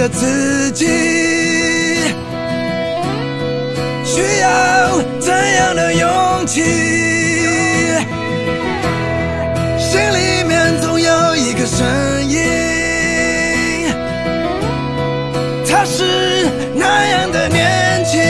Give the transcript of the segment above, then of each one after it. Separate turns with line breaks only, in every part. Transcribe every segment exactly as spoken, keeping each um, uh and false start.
的自己，需要怎样的勇气？心里面总有一个声音，它是那样的年轻。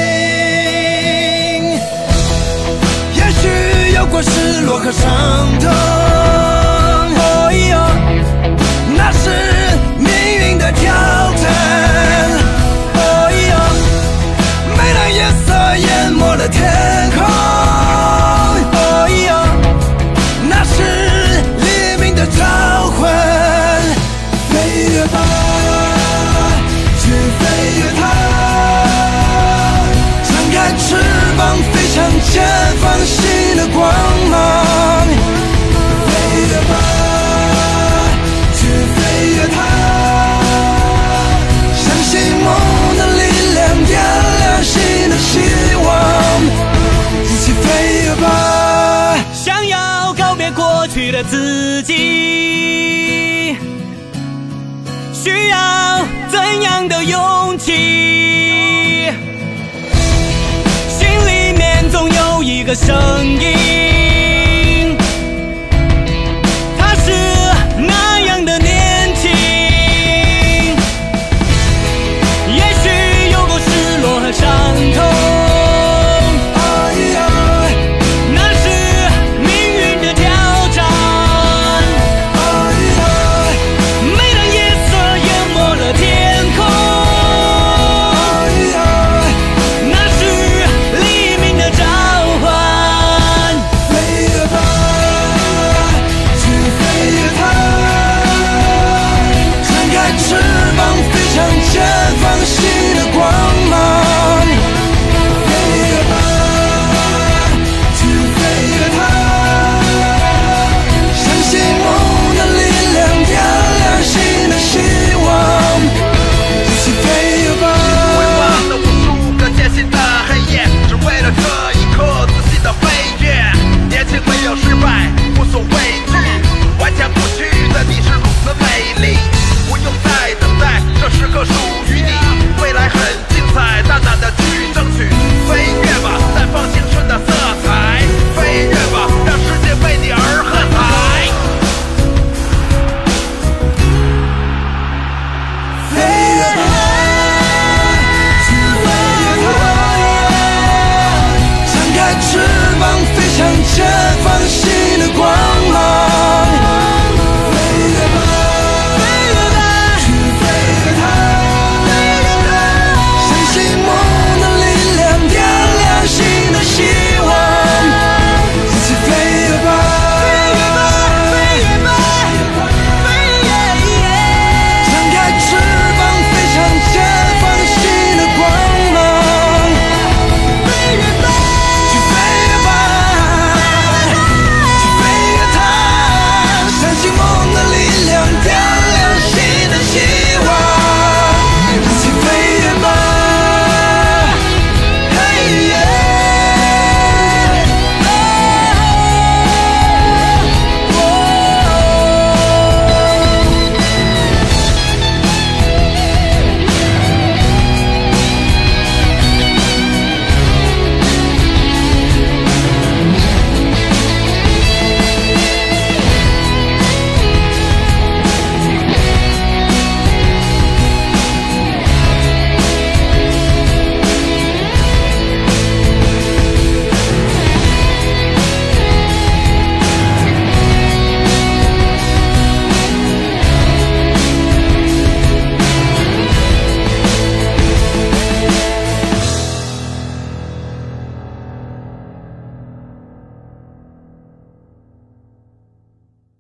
也许有过失落和伤痛，哦哟，那是命运的挑战。哦哟，没让夜色淹没了天空。哦哟，那是黎明的召唤。飞跃吧，去飞跃它，张开翅膀飞向前方新的光芒。飞跃吧，去飞跃它，相信梦的力量，点亮新的希望，一起飞跃吧。
想要告别过去的自己，需要怎样的勇气？心里面总有一个声音，